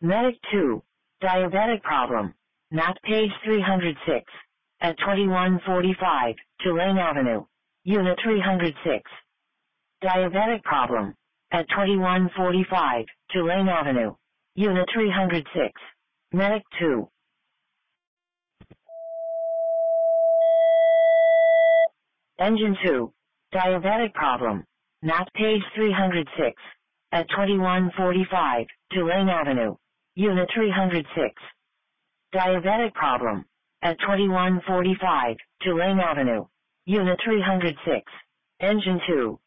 Medic 2. Diabetic problem. Not page 306. At 2145, Tulane Avenue. Unit 306. Diabetic problem. At 2145, Tulane Avenue. Unit 306. Medic 2. Engine 2. Diabetic problem. Not page 306. At 2145, Tulane Avenue. Unit 306. Diabetic problem. At 2145, Tulane Avenue. Unit 306. Engine 2.